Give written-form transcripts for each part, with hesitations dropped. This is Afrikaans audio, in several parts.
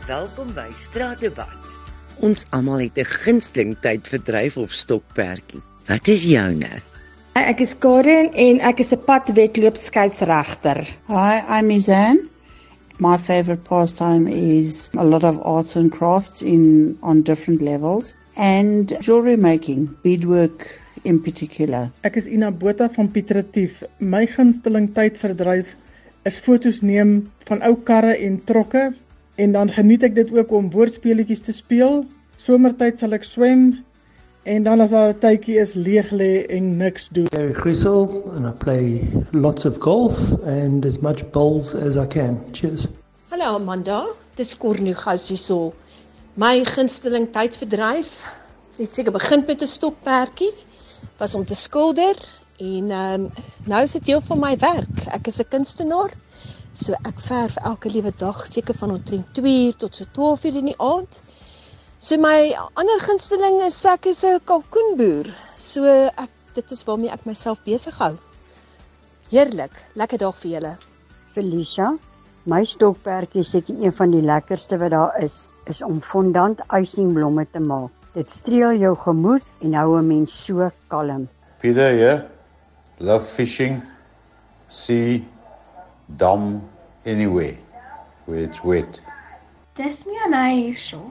Welkom by Straatdebat. Ons almal het 'n gunsteling tydverdryf of stokperdjie. Wat is joune? Ek is Karen en ek is 'n padwedloopskeieregter. Hi, I'm Izanne. My favorite pastime is a lot of arts and crafts on different levels and jewelry making, beadwork in particular. Ek is Ina Botha van Piet Retief. My gunsteling tydverdryf is foto's neem van ou karre en trokke en dan geniet ek dit ook om woordspeletjies te speel. Somertyd sal ek swem en dan as daar 'n tydjie is leeg lê en niks doen. Gary Grissel, and I play lots of golf and as much bowls as I can. Cheers. Hallo Amanda, dis Cornu Gous hierso. My gunsteling tydverdryf, het seker begin met 'n stokperdjie, was om te skilder en nou is dit deel van my werk. Ek is 'n kunstenaar, so ek verf elke liewe dag seker van omtrent 2 uur tot so 12 uur in die aand. So my ander gunsteling is ek is 'n kalkoenboer. So dit is waarmee ek myself besig hou. Heerlik, lekker dag vir julle. Felicia, my stokperdjie is seker een van die lekkerste wat daar is om fondant icing-blomme te maak. Dit streel jou gemoed en hou 'n mens so kalm. Peter here, love fishing, sea, dam, anywhere where it's wet. Dis my Anna hierso.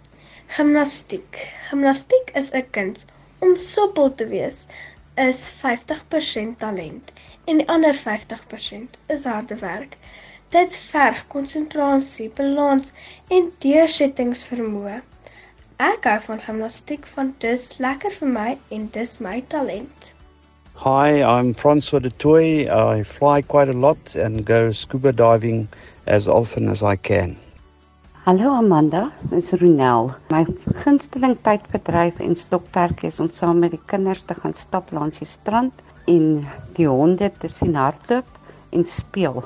Gimnastiek. Gimnastiek is 'n kuns. Om soepel te wees is 50% talent en die ander 50% is harde werk. Dit verg konsentrasie, balans en deursettingsvermoë. Ek hou van gimnastiek want dis lekker vir my en dis my talent. Hi, I'm Francois de Toy. I fly quite a lot and go scuba diving as often as I can. Hallo Amanda, dis Ronel. My gunsteling tydverdryf en stokperdjie is om saam met die kinders te gaan stap langs die strand en die honde te sien hardloop en speel.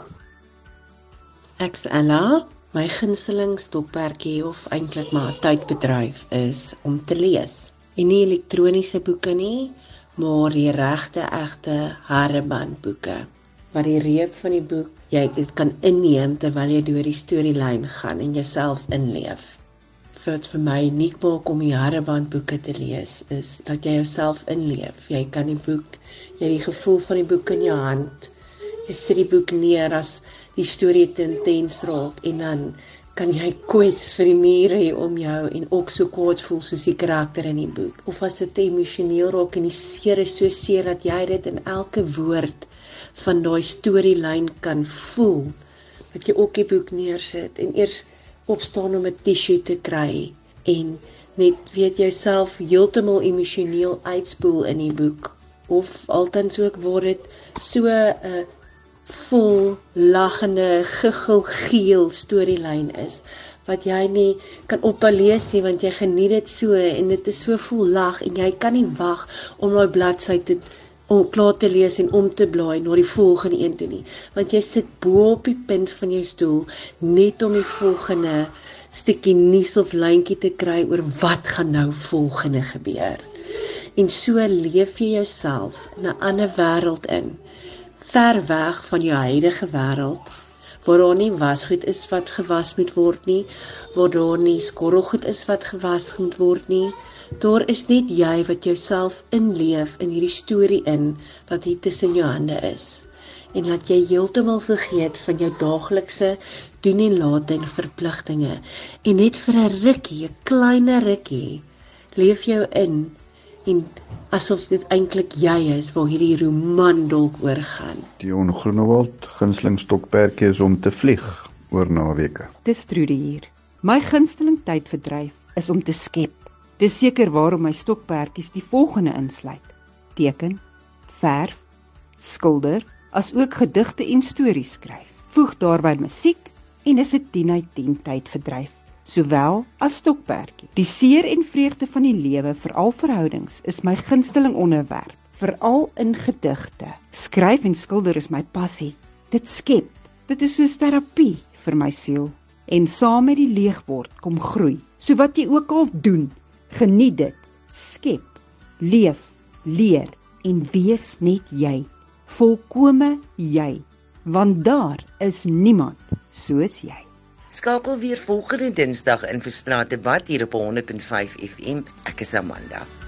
Ek's Ella. My gunsteling stokperdjie of eintlik maar tydbedryf is om te lees. En nie elektroniese boeke nie, maar die regte egte hardebandboeke. Wat die reuk van die boek jy dit kan inneem terwyl jy deur die storielyn gaan en jouself inleef. Wat vir my uniek maak om die hardebandboeke te lees is dat jy jouself inleef. Jy kan die boek, jy het die gevoel van die boek in jou hand. Jy sit die boek neer as die storie te intens raak en dan kan jy kwets vir die mure hier om jou en ook so kwaad voel soos die karakter in die boek. Of as dit emosioneel raak en die seer is so seer dat jy dit in elke woord van daai storielyn kan voel, dat jy ook die boek neersit en eers opstaan om 'n tissue te kry en net weet jouself heeltemal emosioneel uitspoel in die boek. Of altens ook word dit so 'n vol lagende, giggelgeel storielyn is, wat jy nie kan ophou lees nie, want jy geniet dit so, en dit is so vol lag, en jy kan nie wag om daai bladsy om klaar te lees en om te blaai na die volgende een toe nie, want jy sit bo op die punt van jou stoel, net om die volgende stukkie nuus of lyntjie te kry oor wat gaan nou volgende gebeur. En so leef jy jouself in 'n ander wêreld in, ver weg van jou huidige wêreld, waar daar nie wasgoed is wat gewas moet word nie, waar daar nie skorrelgoed is wat gewas moet word nie. Daar is net jy wat jouself inleef in hierdie storie in, wat hier tussen jou hande is. En laat jy heeltemal vergeet van jou daaglikse doen en laat en verpligtinge. En net vir 'n rukkie, 'n klein rukkie, leef jou in, en asof dit eintlik jy is waar hierdie roman dalk oorgaan. Dion Groenewald, gunsteling stokperdjie is om te vlieg oor naweke. Dis Trudy hier. My gunsteling tydverdryf is om te skep. Dis seker waarom my stokperdjies die volgende insluit: teken, verf, skilder, as ook gedigte en stories skryf. Voeg daarby musiek en is 'n 10/10 tydverdryf, sowel as stokperdjie. Die seer en vreugde van die lewe, veral verhoudings, is my gunsteling onderwerp, veral in gedigte. Skryf en skilder is my passie. Dit skep, dit is soos terapie vir my siel. En saam met die leegword kom groei. So wat jy ook al doen, geniet dit, skep, leef, leer en wees net jy. Volkome jy, want daar is niemand soos jy. Skakel weer volgende Dinsdag in vir Straatdebat hier op 100.5 FM. Ek is Amanda.